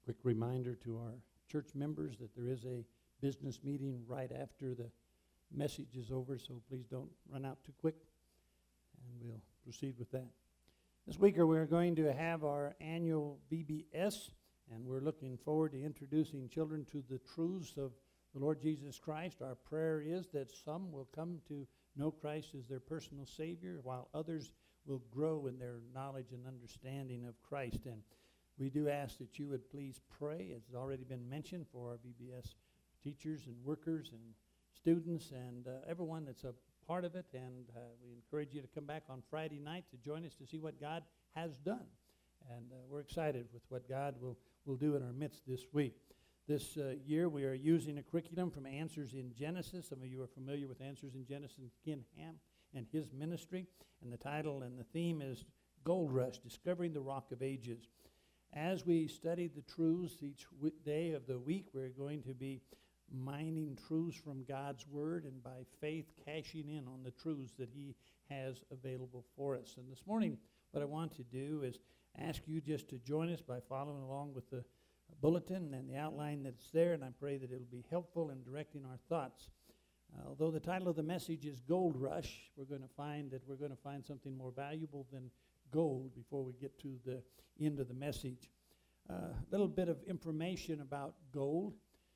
Quick reminder to our church members that there is a business meeting right after the message is over, so please don't run out too quick, and we'll proceed with that. This week we're going to have our annual VBS, and we're looking forward to introducing children to the truths of the Lord Jesus Christ. Our prayer is that some will come to know Christ as their personal Savior, while others will grow in their knowledge and understanding of Christ. And we do ask that you would please pray, as has already been mentioned, for our VBS teachers and workers and students and everyone that's a part of it. And we encourage you to come back on Friday night to join us to see what God has done. And we're excited with what God will do in our midst this week. This year we are using a curriculum from Answers in Genesis. Some of you are familiar with Answers in Genesis, Ken Ham and his ministry. And the title and the theme is Gold Rush, Discovering the Rock of Ages. As we study the truths each day of the week, we're going to be mining truths from God's Word and by faith cashing in on the truths that He has available for us. And this morning, what I want to do is ask you just to join us by following along with the bulletin and the outline that's there, and I pray that it'll be helpful in directing our thoughts. Although the title of the message is Gold Rush, we're going to find something more valuable than gold before we get to the end of the message. A little bit of information about gold.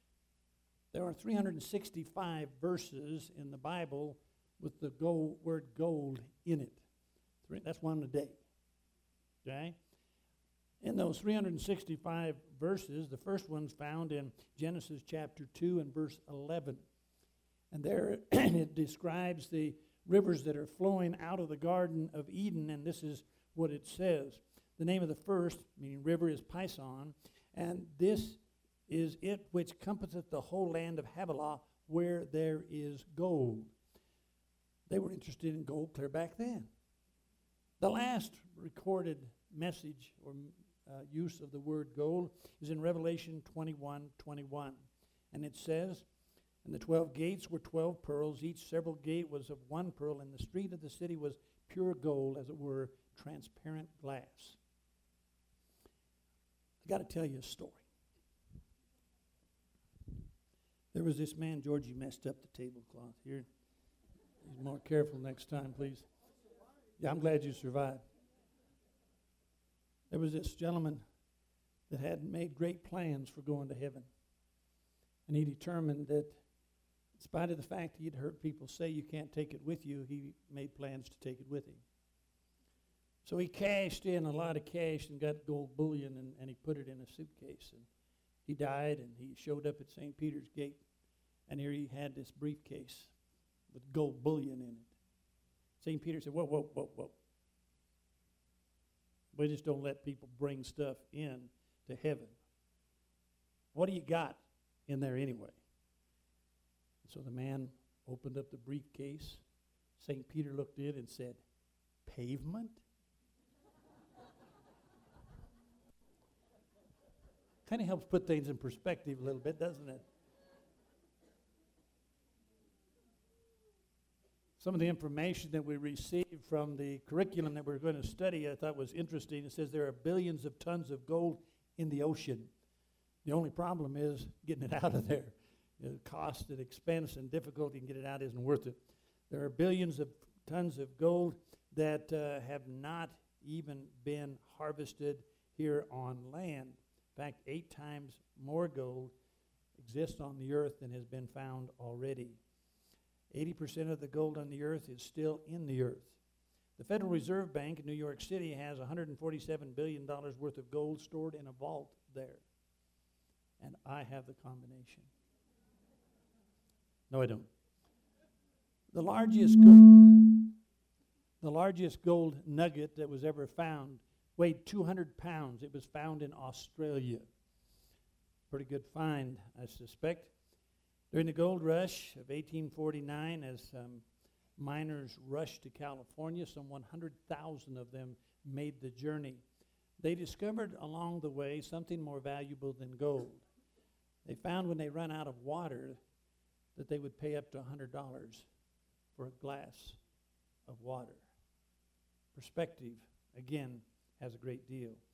There are 365 verses in the Bible with the word gold in it. That's one a day. Okay? In those 365 verses, the first one's found in Genesis chapter 2 and verse 11. And there it describes the rivers that are flowing out of the Garden of Eden, and this is what it says. The name of the first, meaning river, is Pison, and this is it which compasseth the whole land of Havilah, where there is gold. They were interested in gold clear back then. The last recorded message or use of the word gold is in Revelation 21:21. And it says, and the 12 gates were 12 pearls, each several gate was of one pearl, and the street of the city was pure gold, as it were, transparent glass. I got to tell you a story. There was this man, Georgie messed up the tablecloth here. He's more careful next time, please. Yeah, I'm glad you survived. There was this gentleman that had made great plans for going to heaven. And he determined that in spite of the fact he'd heard people say you can't take it with you, he made plans to take it with him. So he cashed in a lot of cash and got gold bullion, and he put it in a suitcase. And he died, and he showed up at St. Peter's Gate, and here he had this briefcase with gold bullion in it. St. Peter said, whoa. We just don't let people bring stuff in to heaven. What do you got in there anyway? So the man opened up the briefcase. St. Peter looked in and said, pavement? Kind of helps put things in perspective a little bit, doesn't it? Some of the information that we received from the curriculum that we're going to study I thought was interesting. It says there are billions of tons of gold in the ocean. The only problem is getting it out of there. The cost and expense and difficulty in getting it out isn't worth it. There are billions of tons of gold that have not even been harvested here on land. In fact, 8 times more gold exists on the earth than has been found already. 80% of the gold on the earth is still in the earth. The Federal Reserve Bank in New York City has $147 billion worth of gold stored in a vault there. And I have the combination. No, I don't. The largest gold nugget that was ever found weighed 200 pounds. It was found in Australia. Pretty good find, I suspect. During the gold rush of 1849, as miners rushed to California, some 100,000 of them made the journey. They discovered along the way something more valuable than gold. They found when they ran out of water that they would pay up to $100 for a glass of water. Perspective, again, has a great deal.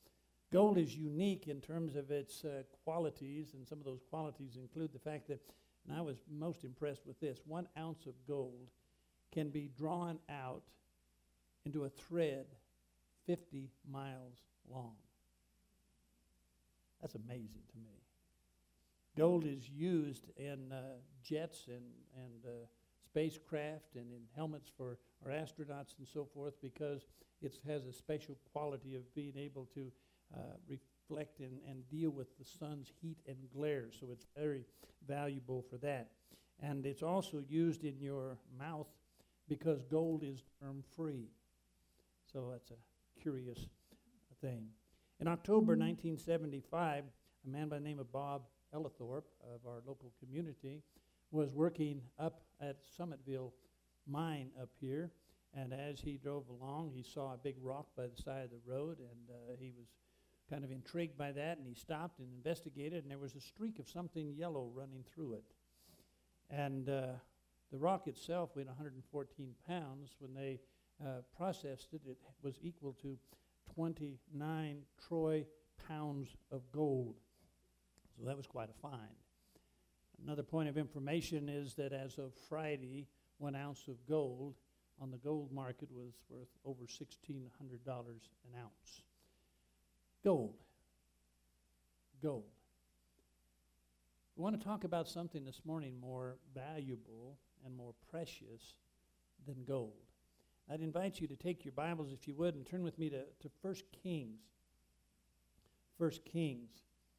Gold is unique in terms of its qualities, and some of those qualities include the fact that, and I was most impressed with this, 1 ounce of gold can be drawn out into a thread 50 miles long. That's amazing to me. Gold is used in jets and spacecraft and in helmets for our astronauts and so forth because it has a special quality of being able to reflect and deal with the sun's heat and glare. So it's very valuable for that. And it's also used in your mouth because gold is germ-free. So that's a curious thing. In October 1975, a man by the name of Bob Ellithorpe of our local community was working up at Summitville Mine up here, and as he drove along, he saw a big rock by the side of the road, and he was kind of intrigued by that, and he stopped and investigated, and there was a streak of something yellow running through it. And the rock itself weighed 114 pounds. When they processed it, it was equal to 29 troy pounds of gold. So that was quite a find. Another point of information is that as of Friday, 1 ounce of gold on the gold market was worth over $1,600 an ounce. Gold. Gold. We want to talk about something this morning more valuable and more precious than gold. I'd invite you to take your Bibles, if you would, and turn with me to 1 Kings. 1 Kings.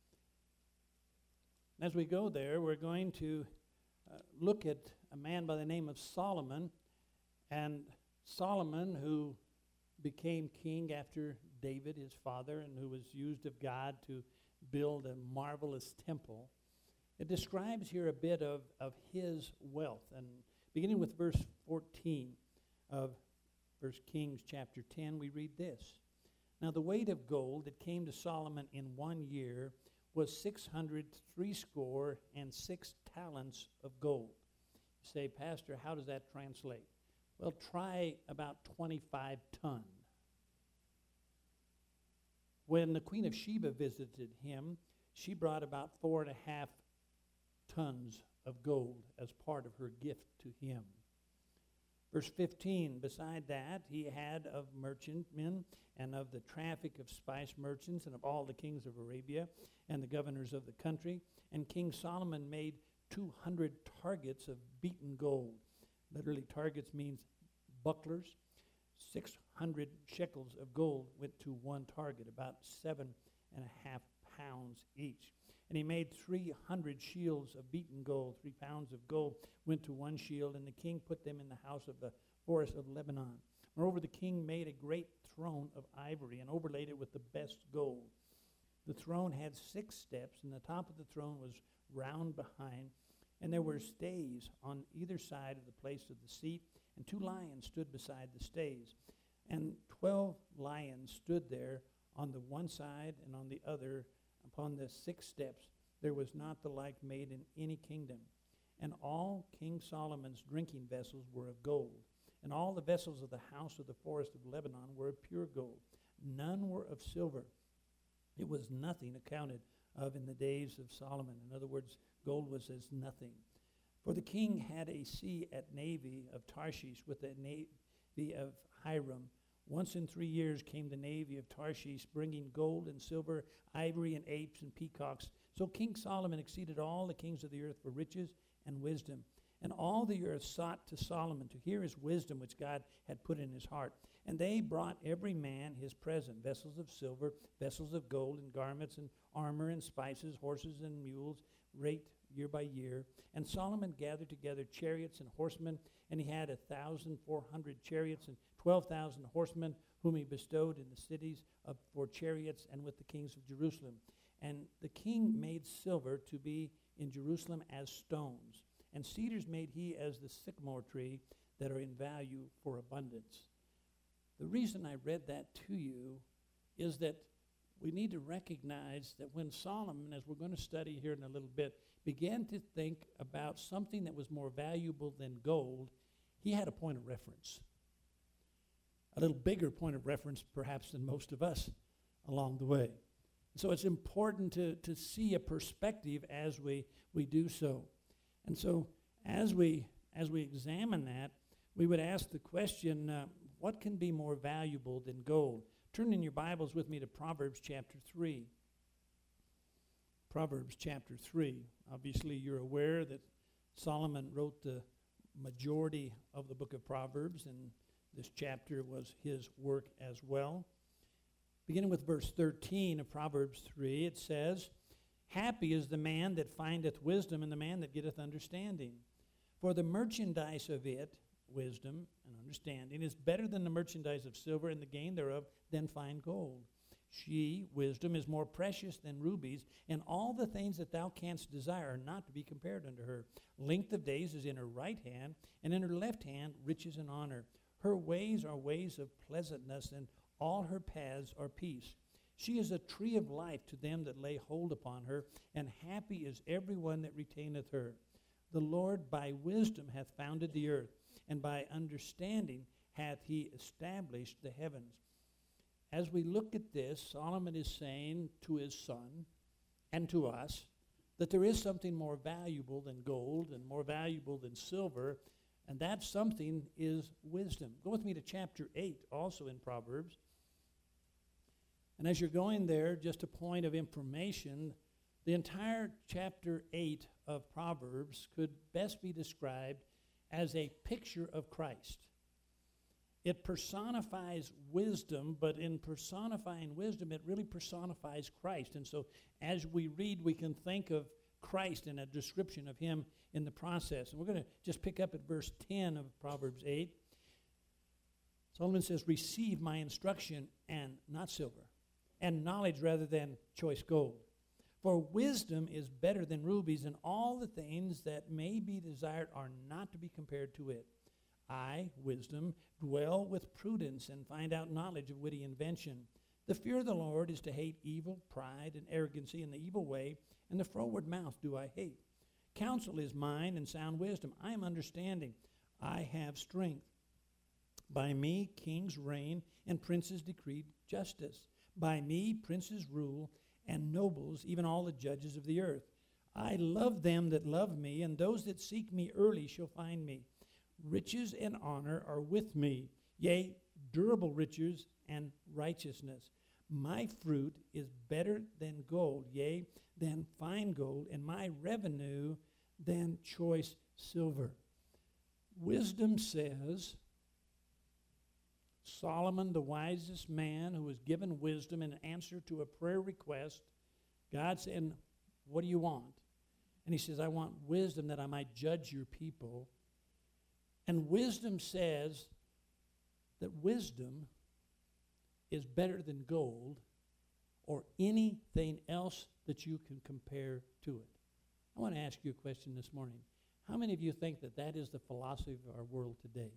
As we go there, we're going to look at a man by the name of Solomon. And Solomon, who became king after David, his father, and who was used of God to build a marvelous temple. It describes here a bit of his wealth. And beginning with verse 14 of 1 Kings chapter 10, we read this. Now the weight of gold that came to Solomon in 1 year was 666 talents of gold. You say, Pastor, how does that translate? Well, try about 25 ton. When the Queen of Sheba visited him, she brought about 4.5 tons of gold as part of her gift to him. Verse 15, beside that, he had of merchantmen and of the traffic of spice merchants and of all the kings of Arabia and the governors of the country. And King Solomon made 200 targets of beaten gold. Literally, targets means bucklers. 600 shekels of gold went to one target, about 7.5 pounds each. And he made 300 shields of beaten gold. 3 pounds of gold went to one shield, and the king put them in the house of the forest of Lebanon. Moreover, the king made a great throne of ivory and overlaid it with the best gold. The throne had 6 steps, and the top of the throne was round behind, and there were stays on either side of the place of the seat, and 2 lions stood beside the stays. And 12 lions stood there on the one side and on the other upon the 6 steps. There was not the like made in any kingdom. And all King Solomon's drinking vessels were of gold, and all the vessels of the house of the forest of Lebanon were of pure gold. None were of silver. It was nothing accounted of in the days of Solomon. In other words, gold was as nothing. For the king had a sea at navy of Tarshish with the navy of Hiram. Once in 3 years came the navy of Tarshish, bringing gold and silver, ivory and apes and peacocks. So King Solomon exceeded all the kings of the earth for riches and wisdom. And all the earth sought to Solomon to hear his wisdom, which God had put in his heart. And they brought every man his present, vessels of silver, vessels of gold, and garments, and armor, and spices, horses and mules, rate year by year. And Solomon gathered together chariots and horsemen, and he had 1,400 chariots and 12,000 horsemen, whom he bestowed in the cities for chariots and with the kings of Jerusalem. And the king made silver to be in Jerusalem as stones, and cedars made he as the sycamore tree that are in value for abundance. The reason I read that to you is that we need to recognize that when Solomon, as we're going to study here in a little bit, began to think about something that was more valuable than gold, he had a point of reference. A little bigger point of reference, perhaps, than most of us along the way. So it's important to see a perspective as we do so. And so as we examine that, we would ask the question, what can be more valuable than gold? Turn in your Bibles with me to Proverbs chapter 3. Proverbs chapter 3. Obviously, you're aware that Solomon wrote the majority of the book of Proverbs, and this chapter was his work as well. Beginning with verse 13 of Proverbs 3, it says, "Happy is the man that findeth wisdom, and the man that getteth understanding. For the merchandise of it, wisdom and understanding, is better than the merchandise of silver, and the gain thereof than fine gold. She, wisdom, is more precious than rubies, and all the things that thou canst desire are not to be compared unto her. Length of days is in her right hand, and in her left hand riches and honor. Her ways are ways of pleasantness, and all her paths are peace. She is a tree of life to them that lay hold upon her, and happy is every one that retaineth her. The Lord by wisdom hath founded the earth, and by understanding hath he established the heavens." As we look at this, Solomon is saying to his son and to us that there is something more valuable than gold and more valuable than silver, and that something is wisdom. Go with me to chapter 8, also in Proverbs. And as you're going there, just a point of information, the entire chapter 8 of Proverbs could best be described as a picture of Christ. It personifies wisdom, but in personifying wisdom, it really personifies Christ. And so as we read, we can think of Christ in a description of him in the process. And we're going to just pick up at verse 10 of Proverbs 8. Solomon says, "Receive my instruction, and not silver, and knowledge rather than choice gold. For wisdom is better than rubies, and all the things that may be desired are not to be compared to it. I, wisdom, dwell with prudence, and find out knowledge of witty invention. The fear of the Lord is to hate evil, pride, and arrogancy, and the evil way, and the froward mouth do I hate. Counsel is mine, and sound wisdom. I am understanding. I have strength. By me kings reign, and princes decree justice. By me princes rule, and nobles, even all the judges of the earth. I love them that love me, and those that seek me early shall find me. Riches and honor are with me, yea, durable riches and righteousness. My fruit is better than gold, yea, than fine gold, and my revenue than choice silver." Wisdom says, Solomon, the wisest man who was given wisdom in answer to a prayer request, God said, "What do you want?" And he says, "I want wisdom that I might judge your people." And wisdom says that wisdom is better than gold or anything else that you can compare to it. I want to ask you a question this morning. How many of you think that that is the philosophy of our world today?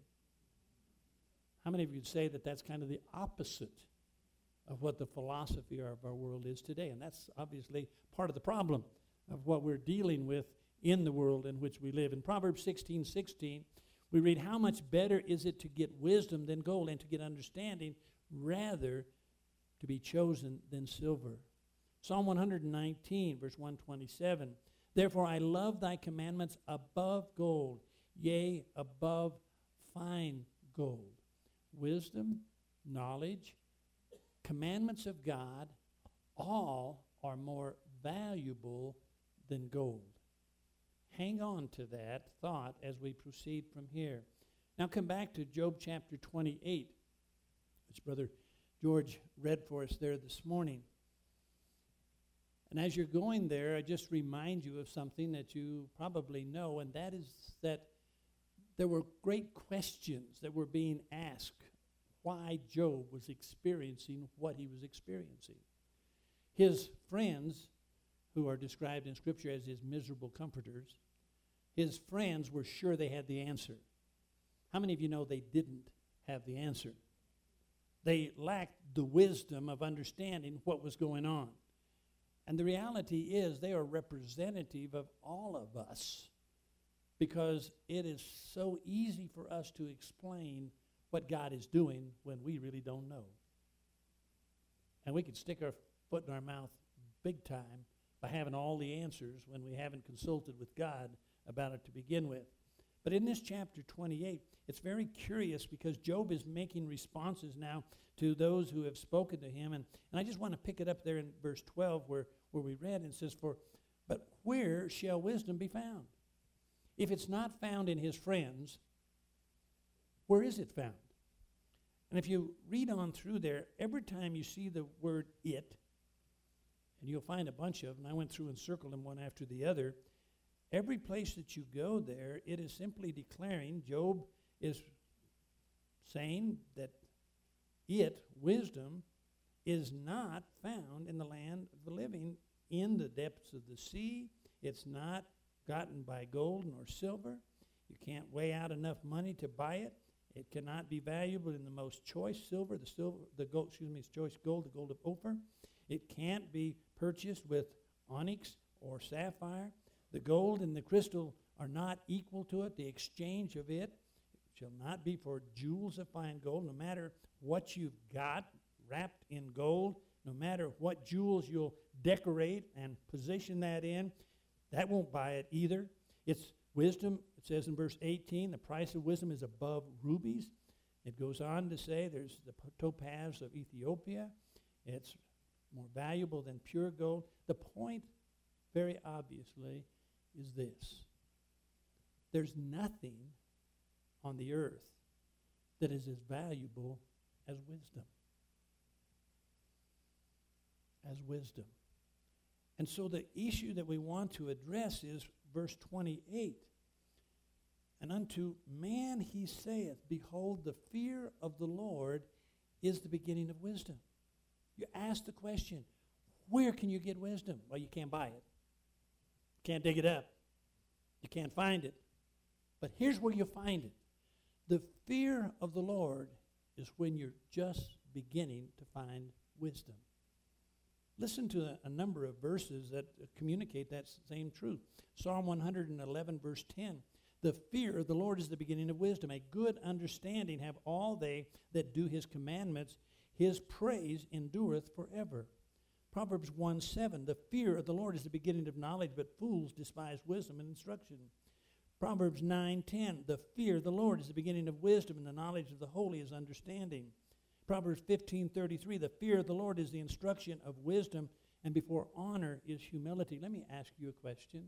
How many of you would say that that's kind of the opposite of what the philosophy of our world is today? And that's obviously part of the problem of what we're dealing with in the world in which we live. In Proverbs 16:16, we read, "How much better is it to get wisdom than gold, and to get understanding rather to be chosen than silver." Psalm 119, verse 127, "Therefore I love thy commandments above gold, yea, above fine gold." Wisdom, knowledge, commandments of God, all are more valuable than gold. Hang on to that thought as we proceed from here. Now come back to Job chapter 28, which Brother George read for us there this morning. And as you're going there, I just remind you of something that you probably know, and that is that there were great questions that were being asked why Job was experiencing what he was experiencing. His friends, who are described in Scripture as his miserable comforters, his friends were sure they had the answer. How many of you know they didn't have the answer? They lacked the wisdom of understanding what was going on. And the reality is they are representative of all of us, because it is so easy for us to explain what God is doing when we really don't know. And we can stick our foot in our mouth big time by having all the answers when we haven't consulted with God about it to begin with. But in this chapter 28, it's very curious because Job is making responses now to those who have spoken to him. And I just want to pick it up there in verse 12 where we read, and it says, but where shall wisdom be found? If it's not found in his friends, where is it found? And if you read on through there, every time you see the word it, and you'll find a bunch of them, I went through and circled them one after the other, every place that you go there, it is simply declaring, Job is saying that wisdom, is not found in the land of the living, in the depths of the sea. It's not gotten by gold nor silver. You can't weigh out enough money to buy it. It cannot be valuable in the most choice silver, the gold, choice gold, the gold of Ophir. It can't be purchased with onyx or sapphire. The gold and the crystal are not equal to it. The exchange of it shall not be for jewels of fine gold, no matter what you've got wrapped in gold, no matter what jewels you'll decorate and position that in, that won't buy it either. It's wisdom. It says in verse 18, the price of wisdom is above rubies. It goes on to say there's the topaz of Ethiopia. It's more valuable than pure gold. The point, very obviously, is this. There's nothing on the earth that is as valuable as wisdom. As wisdom. And so the issue that we want to address is verse 28. And unto man he saith, behold, the fear of the Lord is the beginning of wisdom. You ask the question, where can you get wisdom? Well, you can't buy it. You can't dig it up. You can't find it. But here's where you find it. The fear of the Lord is when you're just beginning to find wisdom. Listen to a number of verses that communicate that same truth. Psalm 111, verse 10. The fear of the Lord is the beginning of wisdom. A good understanding have all they that do his commandments. His praise endureth forever. Proverbs 1:7. The fear of the Lord is the beginning of knowledge, but fools despise wisdom and instruction. Proverbs 9:10. The fear of the Lord is the beginning of wisdom, and the knowledge of the holy is understanding. Proverbs 15:33, the fear of the Lord is the instruction of wisdom, and before honor is humility. Let me ask you a question.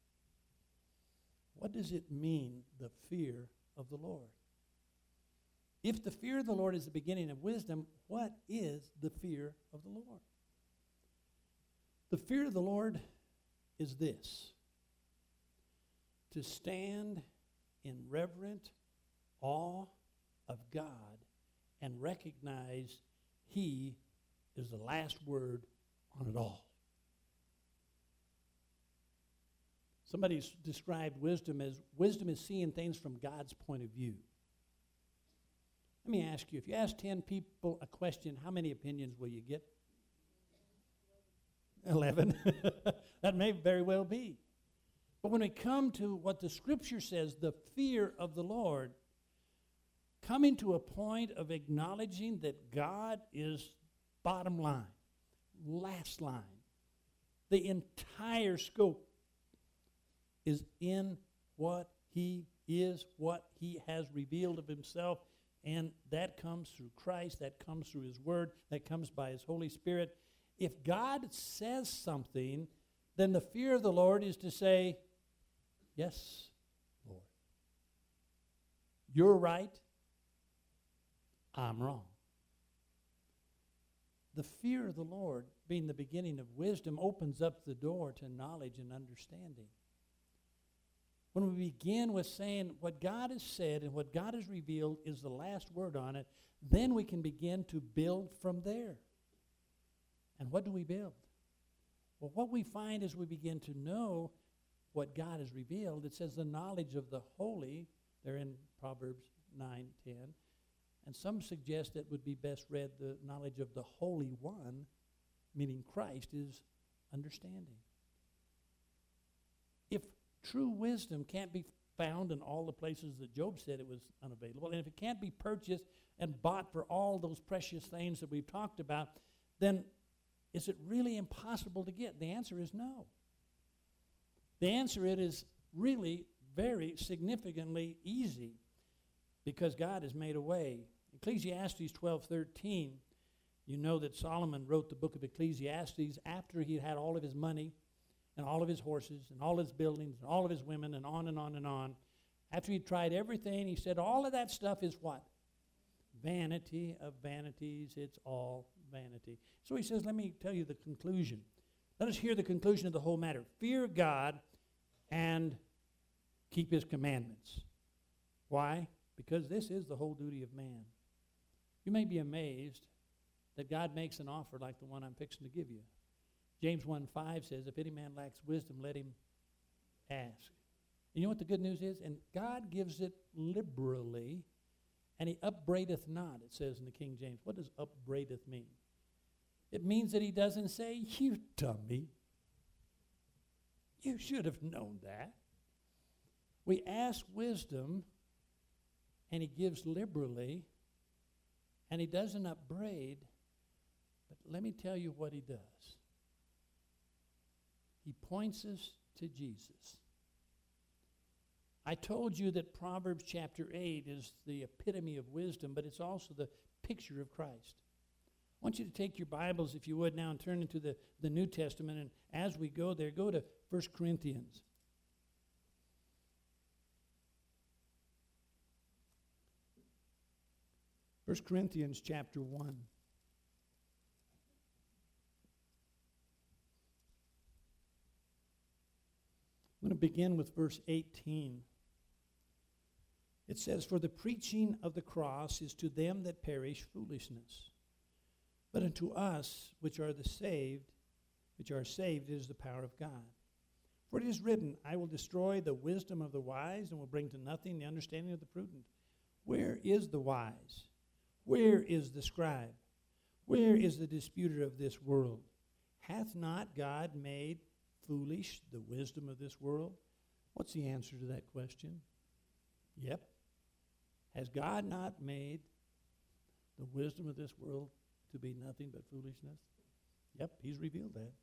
What does it mean, the fear of the Lord? If the fear of the Lord is the beginning of wisdom, what is the fear of the Lord? The fear of the Lord is this: to stand in reverent awe of God and recognize he is the last word on it all. Somebody's described wisdom is seeing things from God's point of view. Let me ask you, if you ask 10 people a question, how many opinions will you get? 11. That may very well be. But when we come to what the Scripture says, the fear of the Lord, coming to a point of acknowledging that God is bottom line, last line. The entire scope is in what he is, what he has revealed of himself, and that comes through Christ, that comes through his word, that comes by his Holy Spirit. If God says something, then the fear of the Lord is to say, yes, Lord. You're right. I'm wrong. The fear of the Lord, being the beginning of wisdom, opens up the door to knowledge and understanding. When we begin with saying what God has said and what God has revealed is the last word on it, then we can begin to build from there. And what do we build? Well, what we find as we begin to know what God has revealed, it says the knowledge of the holy, there in Proverbs 9:10. And some suggest it would be best read the knowledge of the Holy One, meaning Christ, is understanding. If true wisdom can't be found in all the places that Job said it was unavailable, and if it can't be purchased and bought for all those precious things that we've talked about, then is it really impossible to get? The answer is no. The answer it is really very significantly easy because God has made a way. Ecclesiastes 12:13, you know that Solomon wrote the book of Ecclesiastes after he had all of his money and all of his horses and all his buildings and all of his women and on and on and on. After he'd tried everything, he said all of that stuff is what? Vanity of vanities, it's all vanity. So he says, let me tell you the conclusion. Let us hear the conclusion of the whole matter. Fear God and keep his commandments. Why? Because this is the whole duty of man. You may be amazed that God makes an offer like the one I'm fixing to give you. James 1:5 says, if any man lacks wisdom, let him ask. You know what the good news is? And God gives it liberally, and he upbraideth not, it says in the King James. What does upbraideth mean? It means that he doesn't say, you dummy. You should have known that. We ask wisdom, and he gives liberally, and he doesn't upbraid. But let me tell you what he does. He points us to Jesus. I told you that Proverbs chapter 8 is the epitome of wisdom, but it's also the picture of Christ. I want you to take your Bibles, if you would, now and turn into the New Testament. And as we go there, go to 1 Corinthians. 1 Corinthians chapter 1. I'm going to begin with verse 18. It says, for the preaching of the cross is to them that perish foolishness, but unto us which are saved, it is the power of God. For it is written, I will destroy the wisdom of the wise and will bring to nothing the understanding of the prudent. Where is the wise? Where is the scribe? Where is the disputer of this world? Hath not God made foolish the wisdom of this world? What's the answer to that question? Yep. Has God not made the wisdom of this world to be nothing but foolishness? Yep, he's revealed that.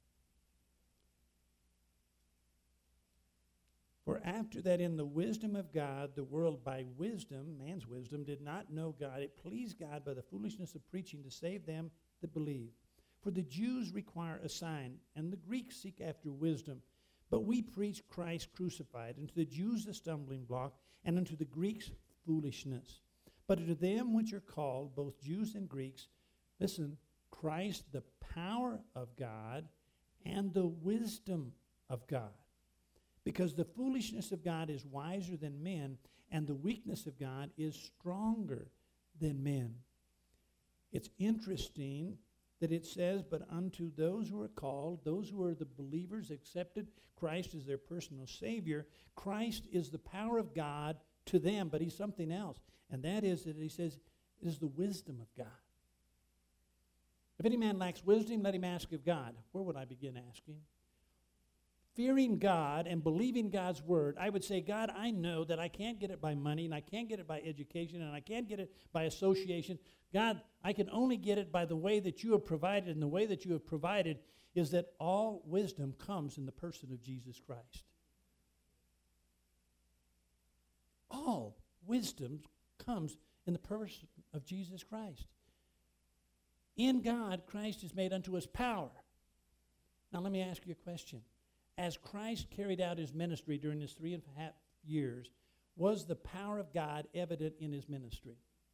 For after that in the wisdom of God, the world by wisdom, man's wisdom, did not know God. It pleased God by the foolishness of preaching to save them that believe. For the Jews require a sign, and the Greeks seek after wisdom. But we preach Christ crucified, unto the Jews a stumbling block, and unto the Greeks foolishness. But unto them which are called, both Jews and Greeks, listen, Christ the power of God and the wisdom of God. Because the foolishness of God is wiser than men, and the weakness of God is stronger than men. It's interesting that it says, but unto those who are called, those who are the believers, accepted Christ as their personal Savior, Christ is the power of God to them, but he's something else. And that is that he says, is the wisdom of God. If any man lacks wisdom, let him ask of God. Where would I begin asking? Fearing God and believing God's word, I would say, God, I know that I can't get it by money, and I can't get it by education, and I can't get it by association. God, I can only get it by the way that you have provided, and the way that you have provided is that all wisdom comes in the person of Jesus Christ. All wisdom comes in the person of Jesus Christ. In God, Christ is made unto us power. Now let me ask you a question. As Christ carried out his ministry during his 3.5 years, was the power of God evident in his ministry?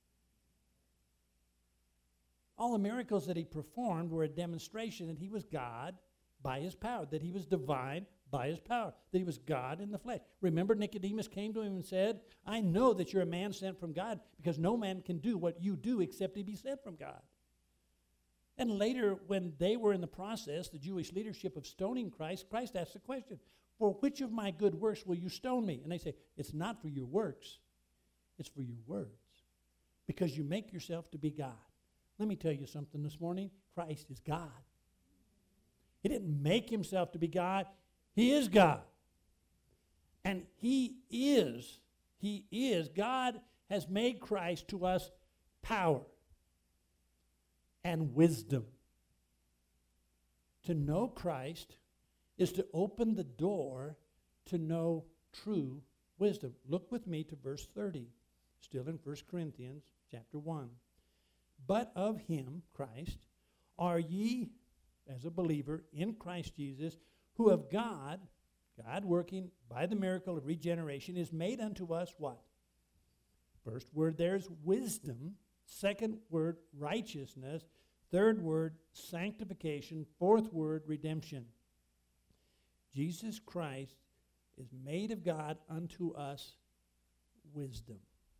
All the miracles that he performed were a demonstration that he was God by his power, that he was divine by his power, that he was God in the flesh. Remember, Nicodemus came to him and said, I know that you're a man sent from God, because no man can do what you do except he be sent from God. And later, when they were in the process, the Jewish leadership of stoning Christ, Christ asked the question, for which of my good works will you stone me? And they say, it's not for your works, it's for your words, because you make yourself to be God. Let me tell you something this morning. Christ is God. He didn't make himself to be God. He is God. And he is. God has made Christ to us power and wisdom. To know Christ is to open the door to know true wisdom. Look with me to verse 30, still in 1 Corinthians chapter 1. But of him, Christ, are ye, as a believer in Christ Jesus, who of God working by the miracle of regeneration, is made unto us what? First word there's wisdom. Second word, righteousness. Third word, sanctification. Fourth word, redemption. Jesus Christ is made of God unto us wisdom.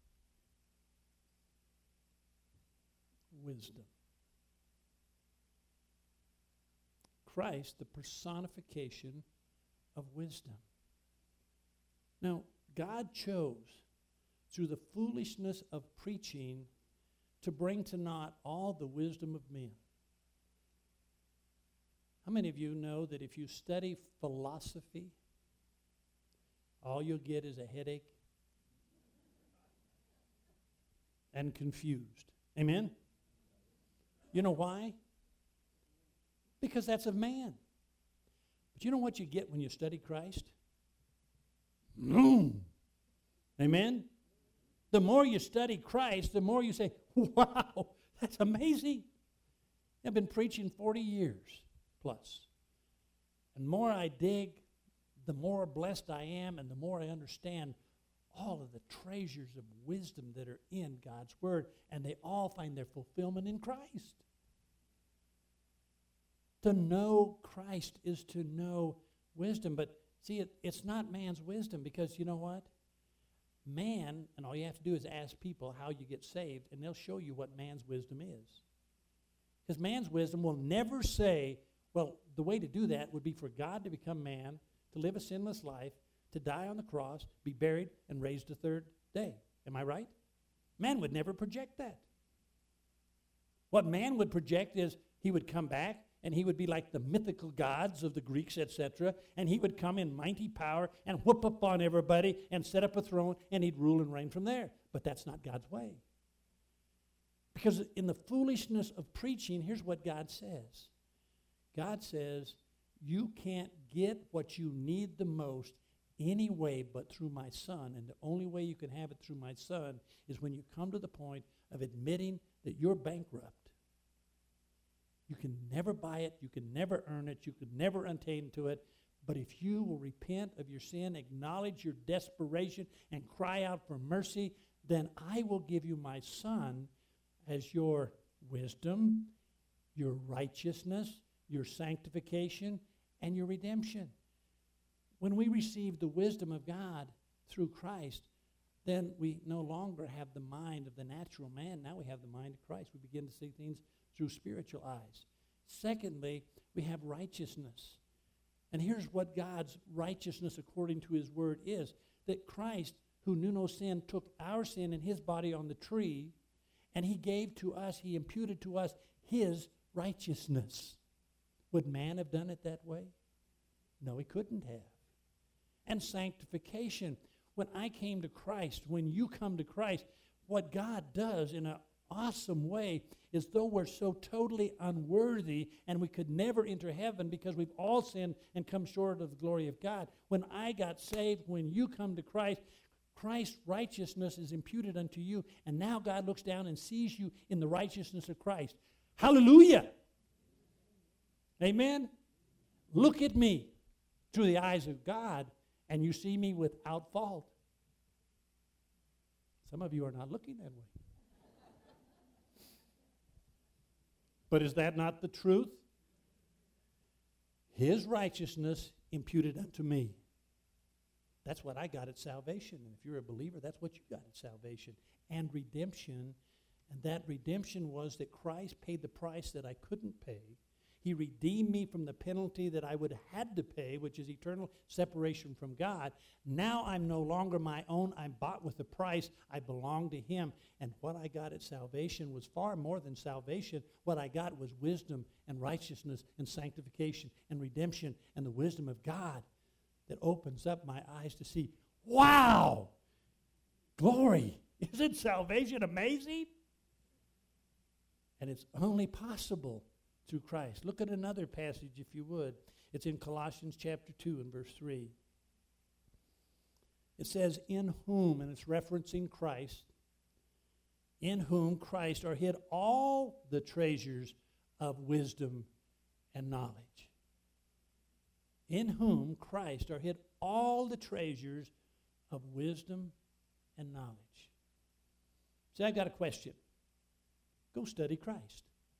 Wisdom. Christ, the personification of wisdom. Now, God chose, through the foolishness of preaching, to bring to naught all the wisdom of men. How many of you know that if you study philosophy, all you'll get is a headache and confused? Amen? You know why? Because that's of man. But you know what you get when you study Christ? Amen? The more you study Christ, the more you say, wow, that's amazing. I've been preaching 40 years plus. And the more I dig, the more blessed I am, and the more I understand all of the treasures of wisdom that are in God's Word, and they all find their fulfillment in Christ. To know Christ is to know wisdom. But see, it's not man's wisdom, because you know what? Man, and all you have to do is ask people how you get saved, and they'll show you what man's wisdom is. Because man's wisdom will never say, well, the way to do that would be for God to become man, to live a sinless life, to die on the cross, be buried, and raised the third day. Am I right? Man would never project that. What man would project is he would come back, and he would be like the mythical gods of the Greeks, etc., and he would come in mighty power and whoop up on everybody and set up a throne, and he'd rule and reign from there. But that's not God's way. Because in the foolishness of preaching, here's what God says. God says, you can't get what you need the most any way but through my Son, and the only way you can have it through my Son is when you come to the point of admitting that you're bankrupt. You can never buy it. You can never earn it. You could never attain to it. But if you will repent of your sin, acknowledge your desperation, and cry out for mercy, then I will give you my Son as your wisdom, your righteousness, your sanctification, and your redemption. When we receive the wisdom of God through Christ, then we no longer have the mind of the natural man. Now we have the mind of Christ. We begin to see things through spiritual eyes. Secondly, we have righteousness. And here's what God's righteousness according to his word is. That Christ, who knew no sin, took our sin in his body on the tree, and he gave to us, he imputed to us his righteousness. Would man have done it that way? No, he couldn't have. And sanctification. When I came to Christ, when you come to Christ, what God does in an awesome way is, though we're so totally unworthy and we could never enter heaven because we've all sinned and come short of the glory of God, when I got saved, when you come to Christ, Christ's righteousness is imputed unto you, and now God looks down and sees you in the righteousness of Christ. Hallelujah! Amen? Look at me through the eyes of God, and you see me without fault. Some of you are not looking that way. But is that not the truth? His righteousness imputed unto me. That's what I got at salvation. And if you're a believer, that's what you got at salvation. And redemption. And that redemption was that Christ paid the price that I couldn't pay. He redeemed me from the penalty that I would have had to pay, which is eternal separation from God. Now I'm no longer my own. I'm bought with a price. I belong to him. And what I got at salvation was far more than salvation. What I got was wisdom and righteousness and sanctification and redemption and the wisdom of God that opens up my eyes to see, wow, glory. Isn't salvation amazing? And it's only possible through Christ. Look at another passage, if you would. It's in Colossians chapter 2 and verse 3. It says, in whom, and it's referencing Christ, in whom Christ are hid all the treasures of wisdom and knowledge. In whom Christ are hid all the treasures of wisdom and knowledge. See, I've got a question. Go study Christ.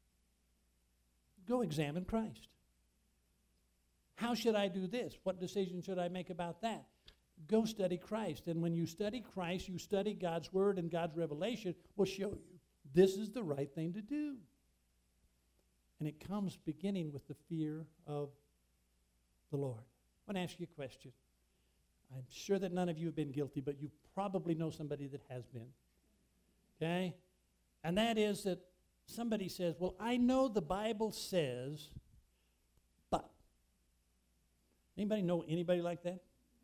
Go examine Christ. How should I do this? What decision should I make about that? Go study Christ. And when you study Christ, you study God's Word, and God's revelation will show you this is the right thing to do. And it comes beginning with the fear of the Lord. I want to ask you a question. I'm sure that none of you have been guilty, but you probably know somebody that has been. Okay? And that is that somebody says, well, I know the Bible says, but. Anybody know anybody like that?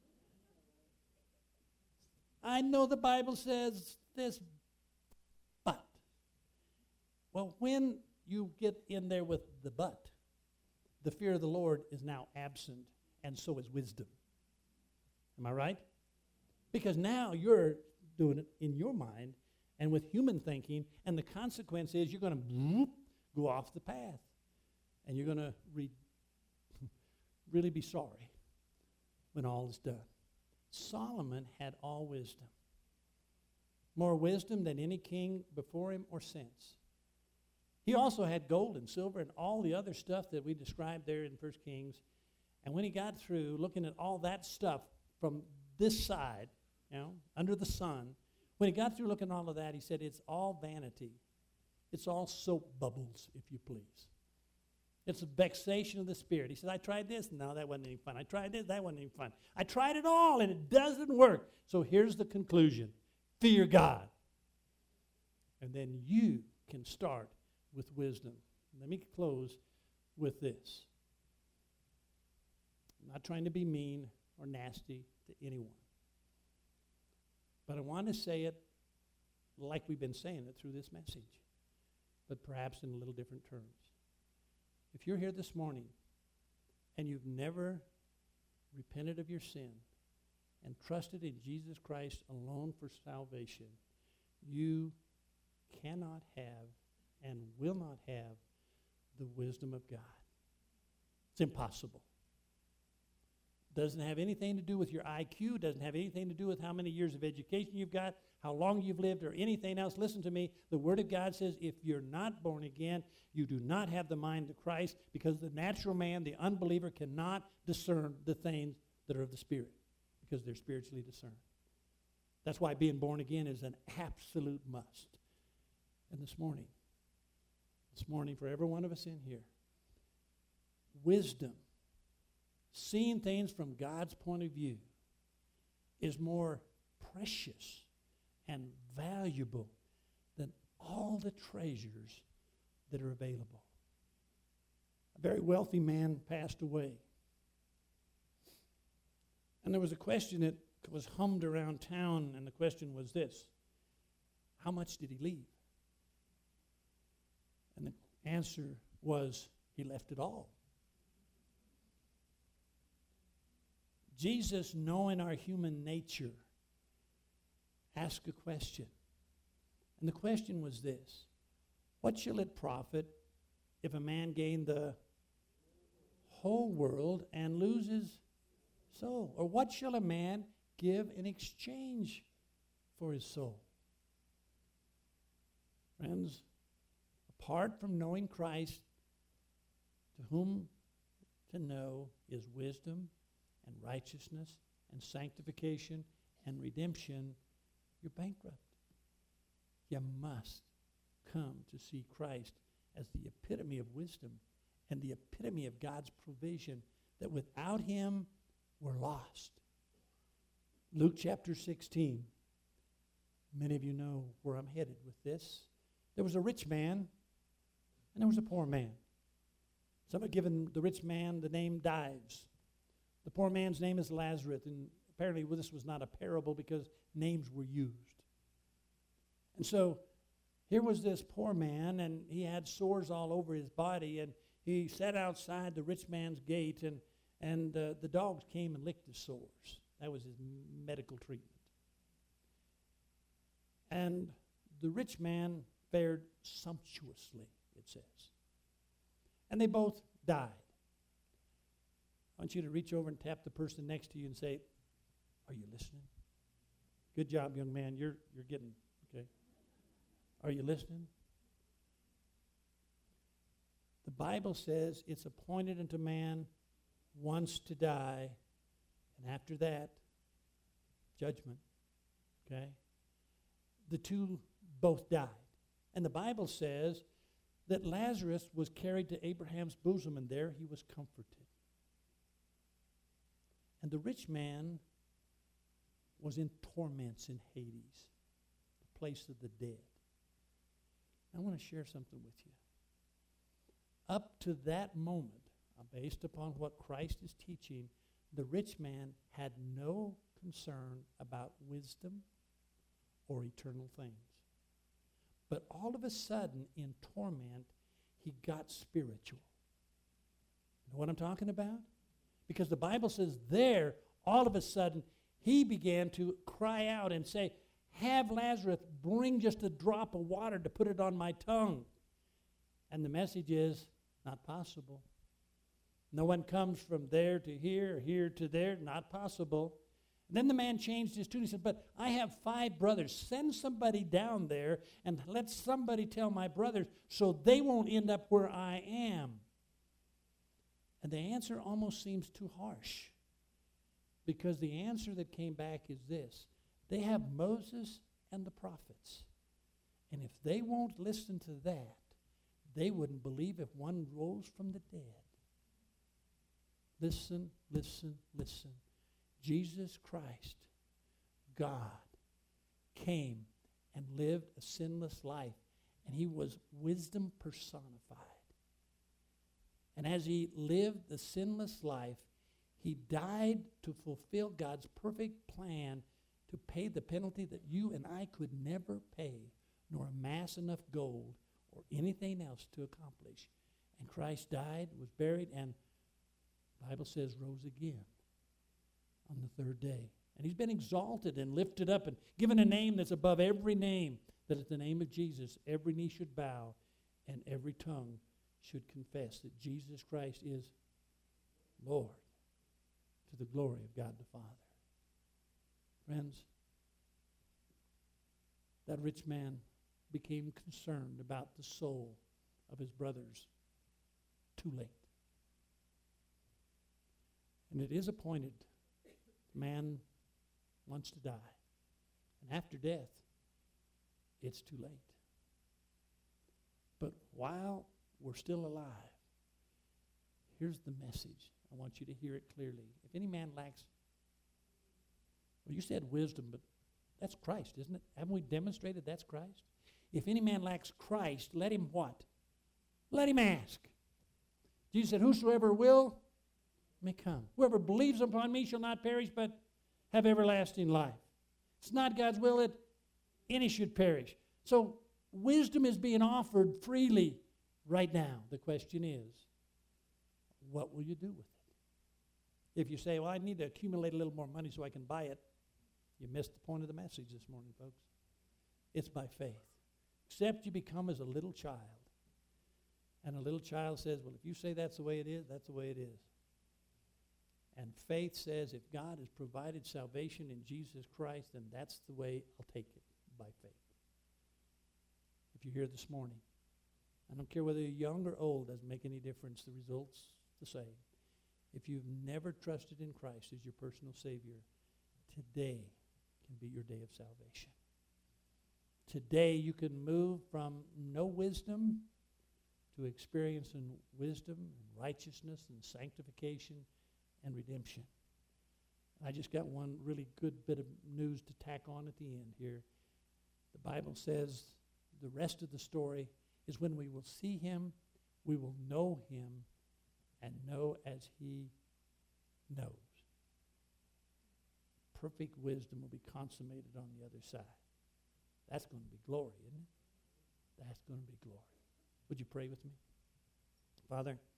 I know the Bible says this, but. Well, when you get in there with the but, the fear of the Lord is now absent, and so is wisdom. Am I right? Because now you're doing it in your mind and with human thinking, and the consequence is you're going to go off the path, and you're going to really be sorry when all is done. Solomon had all wisdom, more wisdom than any king before him or since. He also had gold and silver and all the other stuff that we described there in 1 Kings. And when he got through looking at all that stuff from this side, under the sun, when he got through looking at all of that, he said, it's all vanity. It's all soap bubbles, if you please. It's a vexation of the spirit. He said, I tried this. No, that wasn't any fun. I tried this. That wasn't any fun. I tried it all, and it doesn't work. So here's the conclusion. Fear God. And then you can start with wisdom. Let me close with this. I'm not trying to be mean or nasty to anyone. But I want to say it like we've been saying it through this message, but perhaps in a little different terms. If you're here this morning and you've never repented of your sin and trusted in Jesus Christ alone for salvation, you cannot have and will not have the wisdom of God. It's impossible. Doesn't have anything to do with your IQ, doesn't have anything to do with how many years of education you've got, how long you've lived, or anything else. Listen to me. The Word of God says if you're not born again, you do not have the mind of Christ, because the natural man, the unbeliever, cannot discern the things that are of the Spirit because they're spiritually discerned. That's why being born again is an absolute must. And this morning, for every one of us in here, wisdom, seeing things from God's point of view, is more precious and valuable than all the treasures that are available. A very wealthy man passed away. And there was a question that was hummed around town, and the question was this: how much did he leave? And the answer was, he left it all. Jesus, knowing our human nature, asked a question. And the question was this: what shall it profit if a man gain the whole world and lose his soul? Or what shall a man give in exchange for his soul? Friends, apart from knowing Christ, to whom to know is wisdom and righteousness and sanctification and redemption, you're bankrupt. You must come to see Christ as the epitome of wisdom and the epitome of God's provision, that without him, we're lost. Luke chapter 16. Many of you know where I'm headed with this. There was a rich man and there was a poor man. Some have given the rich man the name Dives. The poor man's name is Lazarus, and apparently this was not a parable because names were used. And so here was this poor man, and he had sores all over his body, and he sat outside the rich man's gate, and the dogs came and licked his sores. That was his medical treatment. And the rich man fared sumptuously, it says. And they both died. I want you to reach over and tap the person next to you and say, "Are you listening?" Good job, young man. You're getting, okay. Are you listening? The Bible says it's appointed unto man once to die, and after that, judgment. Okay? The two both died. And the Bible says that Lazarus was carried to Abraham's bosom, and there he was comforted. And the rich man was in torments in Hades, the place of the dead. I want to share something with you. Up to that moment, based upon what Christ is teaching, the rich man had no concern about wisdom or eternal things. But all of a sudden, in torment, he got spiritual. You know what I'm talking about? Because the Bible says there, all of a sudden, he began to cry out and say, "Have Lazarus bring just a drop of water to put it on my tongue." And the message is, not possible. No one comes from there to here, or here to there, not possible. And then the man changed his tune. He said, "But I have 5 brothers. Send somebody down there and let somebody tell my brothers so they won't end up where I am." And the answer almost seems too harsh, because the answer that came back is this: they have Moses and the prophets. And if they won't listen to that, they wouldn't believe if one rose from the dead. Listen, listen, listen. Jesus Christ, God, came and lived a sinless life, and he was wisdom personified. And as he lived the sinless life, he died to fulfill God's perfect plan to pay the penalty that you and I could never pay, nor amass enough gold or anything else to accomplish. And Christ died, was buried, and the Bible says rose again on the 3rd day. And he's been exalted and lifted up and given a name that's above every name, that at the name of Jesus every knee should bow and every tongue should confess that Jesus Christ is Lord, to the glory of God the Father. Friends, that rich man became concerned about the soul of his brothers too late. And it is appointed man wants to die. And after death, it's too late. But while we're still alive, here's the message. I want you to hear it clearly. If any man lacks, well, you said wisdom, but that's Christ, isn't it? Haven't we demonstrated that's Christ? If any man lacks Christ, let him what? Let him ask. Jesus said, "Whosoever will may come. Whoever believes upon me shall not perish, but have everlasting life." It's not God's will that any should perish. So wisdom is being offered freely right now. The question is, what will you do with it? If you say, "Well, I need to accumulate a little more money so I can buy it," you missed the point of the message this morning, folks. It's by faith. Except you become as a little child. And a little child says, "Well, if you say that's the way it is, that's the way it is." And faith says, if God has provided salvation in Jesus Christ, then that's the way I'll take it, by faith. If you're here this morning, I don't care whether you're young or old, doesn't make any difference. The result's the same. If you've never trusted in Christ as your personal Savior, today can be your day of salvation. Today you can move from no wisdom to experiencing wisdom and righteousness and sanctification and redemption. I just got one really good bit of news to tack on at the end here. The Bible says the rest of the story is when we will see him, we will know him, and know as he knows. Perfect wisdom will be consummated on the other side. That's going to be glory, isn't it? That's going to be glory. Would you pray with me? Father,